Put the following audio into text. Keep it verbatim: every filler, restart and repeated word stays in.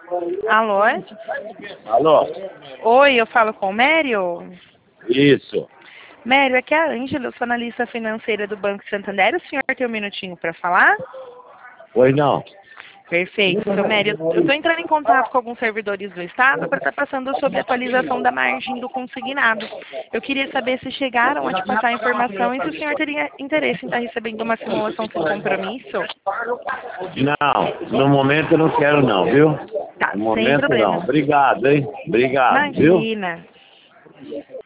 Alô? Alô? Oi, eu falo com o Mério? Isso. Mério, aqui é a Ângela, eu sou analista financeira do Banco Santander. O senhor tem um minutinho para falar? Pois não. Perfeito. Seu Mério, eu estou entrando em contato com alguns servidores do Estado para estar passando sobre a atualização da margem do consignado. Eu queria saber se chegaram a te passar a informação e se o senhor teria interesse em estar recebendo uma simulação sem compromisso. Não, no momento eu não quero não, viu? Tá, No sem momento não. problema. Obrigado, hein? Obrigado, viu? Imagina.